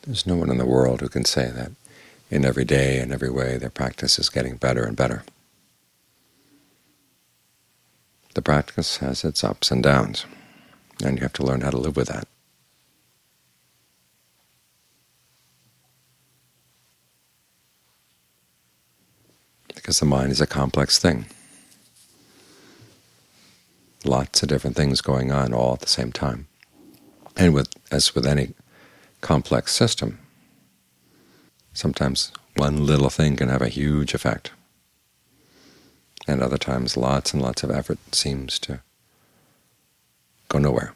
There's no one in the world who can say that in every day and every way their practice is getting better and better. The practice has its ups and downs, and you have to learn how to live with that. Because the mind is a complex thing. Lots of different things going on all at the same time. And as with any complex system, sometimes one little thing can have a huge effect, and other times lots and lots of effort seems to go nowhere.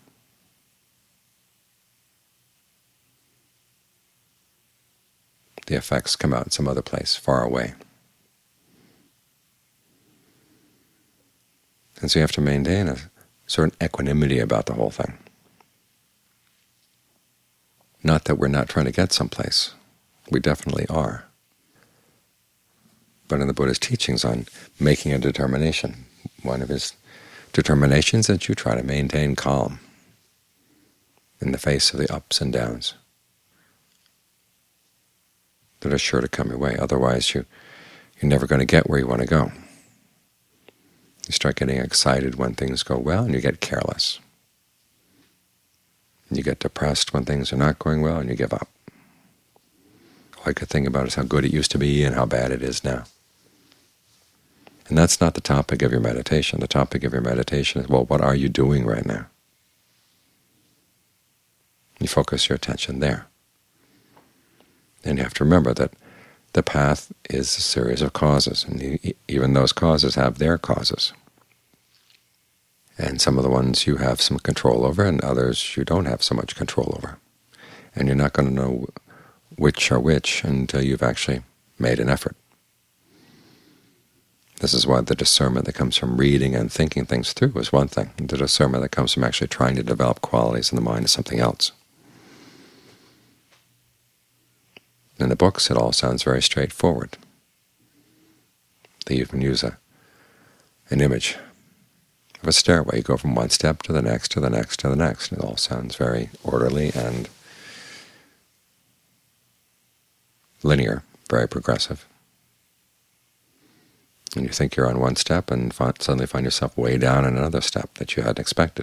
The effects come out in some other place, far away. And so you have to maintain a certain equanimity about the whole thing. Not that we're not trying to get someplace. We definitely are. But in the Buddha's teachings on making a determination, one of his determinations is that you try to maintain calm in the face of the ups and downs that are sure to come your way. Otherwise you're never going to get where you want to go. You start getting excited when things go well, and you get careless. You get depressed when things are not going well, and you give up. All I could think about is how good it used to be and how bad it is now. And that's not the topic of your meditation. The topic of your meditation is, well, what are you doing right now? You focus your attention there. And you have to remember that the path is a series of causes, and even those causes have their causes. And some of the ones you have some control over, and others you don't have so much control over. And you're not going to know which are which until you've actually made an effort. This is why the discernment that comes from reading and thinking things through is one thing. The discernment that comes from actually trying to develop qualities in the mind is something else. In the books it all sounds very straightforward. They even use an image of a stairway. You go from one step to the next, to the next, to the next. It all sounds very orderly and linear, very progressive. And you think you're on one step and suddenly find yourself way down in another step that you hadn't expected.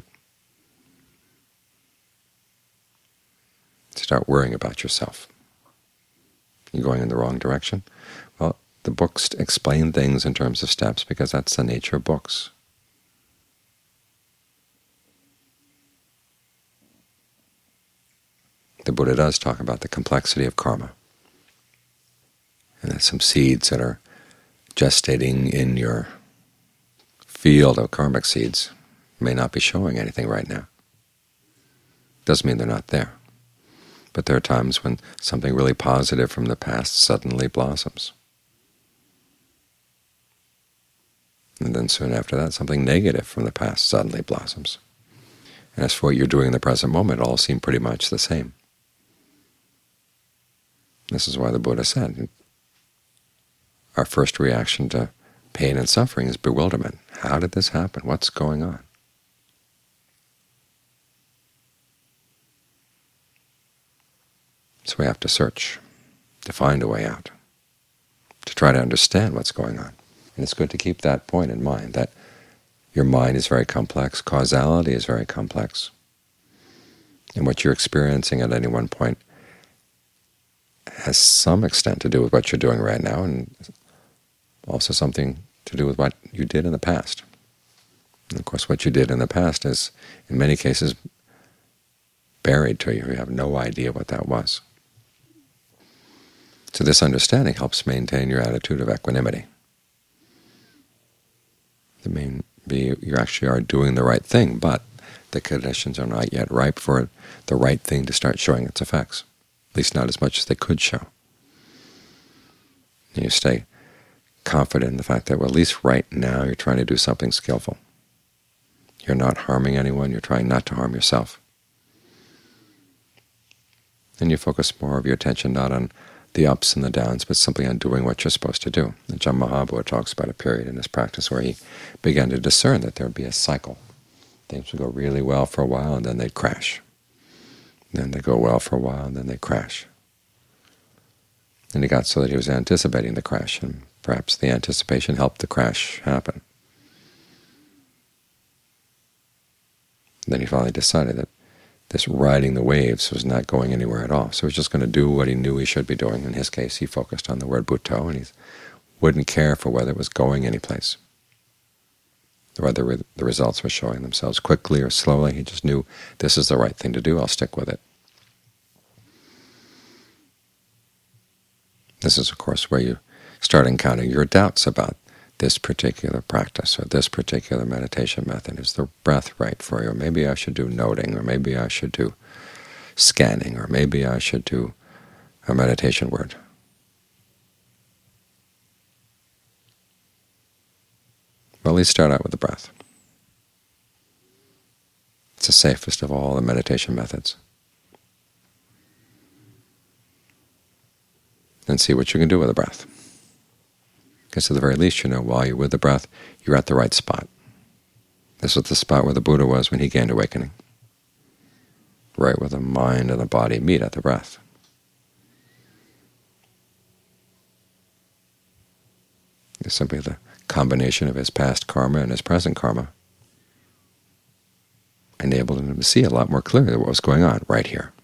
Start worrying about yourself. You're going in the wrong direction? Well, the books explain things in terms of steps because that's the nature of books. The Buddha does talk about the complexity of karma, and that some seeds that are gestating in your field of karmic seeds may not be showing anything right now. Doesn't mean they're not there. But there are times when something really positive from the past suddenly blossoms. And then soon after that, something negative from the past suddenly blossoms. And as for what you're doing in the present moment, it all seem pretty much the same. This is why the Buddha said, our first reaction to pain and suffering is bewilderment. How did this happen? What's going on? So we have to search, to find a way out, to try to understand what's going on. And it's good to keep that point in mind, that your mind is very complex, causality is very complex, and what you're experiencing at any one point has some extent to do with what you're doing right now, and also something to do with what you did in the past. And of course, what you did in the past is, in many cases, buried to you. You have no idea what that was. So this understanding helps maintain your attitude of equanimity. You actually are doing the right thing, but the conditions are not yet ripe for the right thing to start showing its effects, at least not as much as they could show. And you stay confident in the fact that, well, at least right now you're trying to do something skillful. You're not harming anyone. You're trying not to harm yourself. And you focus more of your attention not on the ups and the downs, but simply on doing what you're supposed to do. And Ajahn Mahabua talks about a period in his practice where he began to discern that there would be a cycle. Things would go really well for a while, and then they'd crash. Then they'd go well for a while, and then they'd crash. And he got so that he was anticipating the crash, and perhaps the anticipation helped the crash happen. Then he finally decided that this riding the waves was not going anywhere at all. So he was just going to do what he knew he should be doing. In his case, he focused on the word Buddho, and he wouldn't care for whether it was going anyplace, whether the results were showing themselves quickly or slowly. He just knew this is the right thing to do, I'll stick with it. This is, of course, where you start encountering your doubts about this particular practice or this particular meditation method. Is the breath right for you? Or maybe I should do noting, or maybe I should do scanning, or maybe I should do a meditation word. Well, at least start out with the breath. It's the safest of all the meditation methods. And see what you can do with the breath. Because at the very least, you know, while you're with the breath, you're at the right spot. This was the spot where the Buddha was when he gained awakening, right where the mind and the body meet at the breath. It's simply the combination of his past karma and his present karma enabled him to see a lot more clearly what was going on right here.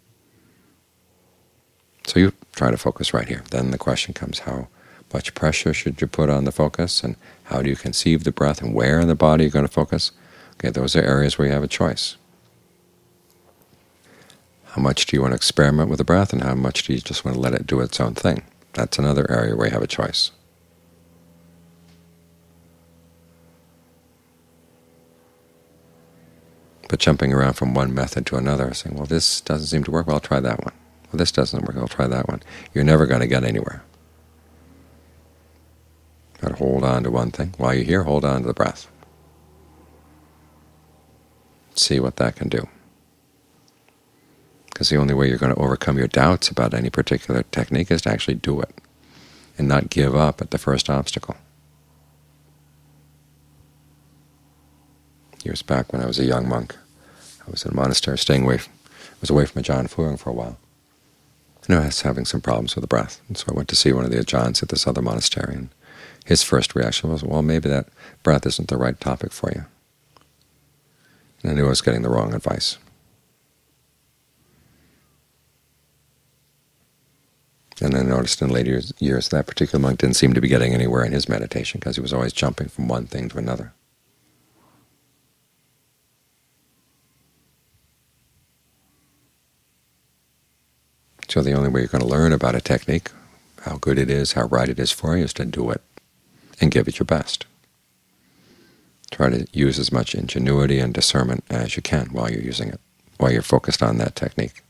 So you try to focus right here. Then the question comes, how much pressure should you put on the focus, and how do you conceive the breath, and where in the body you're going to focus? Okay, those are areas where you have a choice. How much do you want to experiment with the breath, and how much do you just want to let it do its own thing? That's another area where you have a choice. But jumping around from one method to another, saying, well, this doesn't seem to work, well, I'll try that one. Well, this doesn't work, I'll try that one. You're never going to get anywhere. You've got to hold on to one thing. While you're here, hold on to the breath. See what that can do. Because the only way you're going to overcome your doubts about any particular technique is to actually do it, and not give up at the first obstacle. Years back when I was a young monk, I was in a monastery I was away from Ajahn Fuang for a while. And I was having some problems with the breath, and so I went to see one of the Ajahns at this other monastery, and his first reaction was, well, maybe that breath isn't the right topic for you. And I knew I was getting the wrong advice. And I noticed in later years that particular monk didn't seem to be getting anywhere in his meditation, because he was always jumping from one thing to another. So the only way you're going to learn about a technique, how good it is, how right it is for you, is to do it and give it your best. Try to use as much ingenuity and discernment as you can while you're using it, while you're focused on that technique.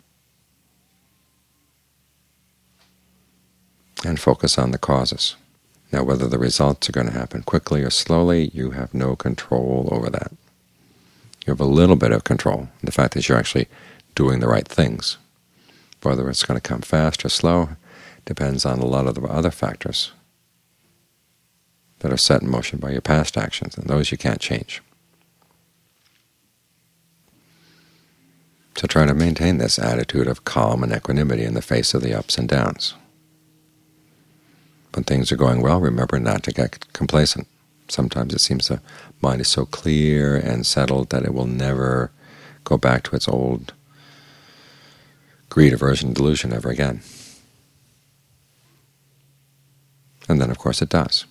And focus on the causes. Now, whether the results are going to happen quickly or slowly, you have no control over that. You have a little bit of control, the fact that you're actually doing the right things. Whether it's going to come fast or slow depends on a lot of the other factors that are set in motion by your past actions, and those you can't change. So try to maintain this attitude of calm and equanimity in the face of the ups and downs. When things are going well, remember not to get complacent. Sometimes it seems the mind is so clear and settled that it will never go back to its old greed, aversion, delusion ever again. And then, of course, it does.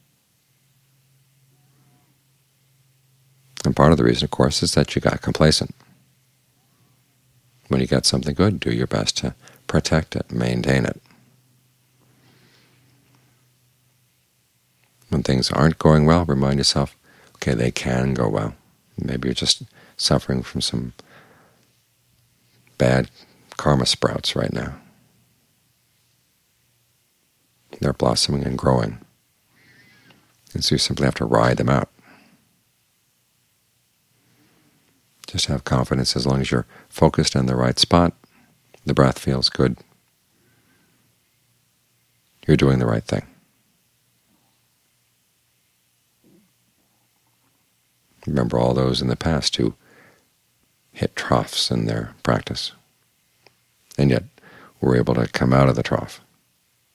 And part of the reason, of course, is that you got complacent. When you get something good, do your best to protect it, maintain it. When things aren't going well, remind yourself, okay, they can go well. Maybe you're just suffering from some bad karma sprouts right now. They're blossoming and growing, and so you simply have to ride them out. Just have confidence as long as you're focused in the right spot, the breath feels good, you're doing the right thing. Remember all those in the past who hit troughs in their practice, and yet were able to come out of the trough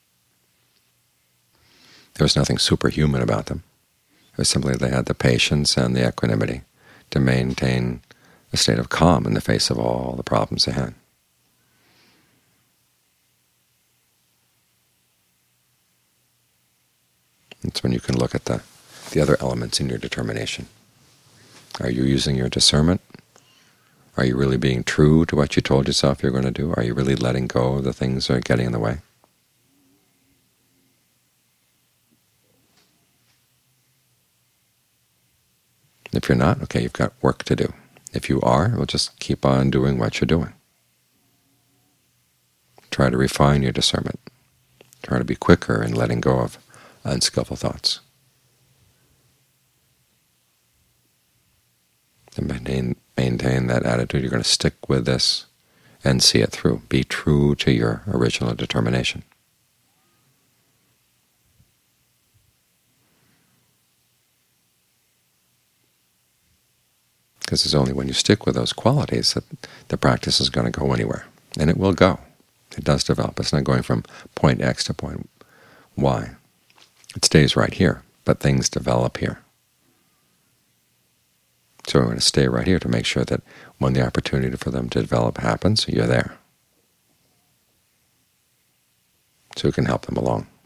There was nothing superhuman about them. It was simply they had the patience and the equanimity to maintain a state of calm in the face of all the problems they had. It's when you can look at the other elements in your determination. Are you using your discernment? Are you really being true to what you told yourself you're going to do? Are you really letting go of the things that are getting in the way? If you're not, okay, you've got work to do. If you are, well, just keep on doing what you're doing. Try to refine your discernment. Try to be quicker in letting go of unskillful thoughts. And maintain that attitude. You're going to stick with this and see it through. Be true to your original determination. Because it's only when you stick with those qualities that the practice is going to go anywhere. And it will go. It does develop. It's not going from point X to point Y. It stays right here, but things develop here. So we're going to stay right here to make sure that when the opportunity for them to develop happens, you're there. So we can help them along.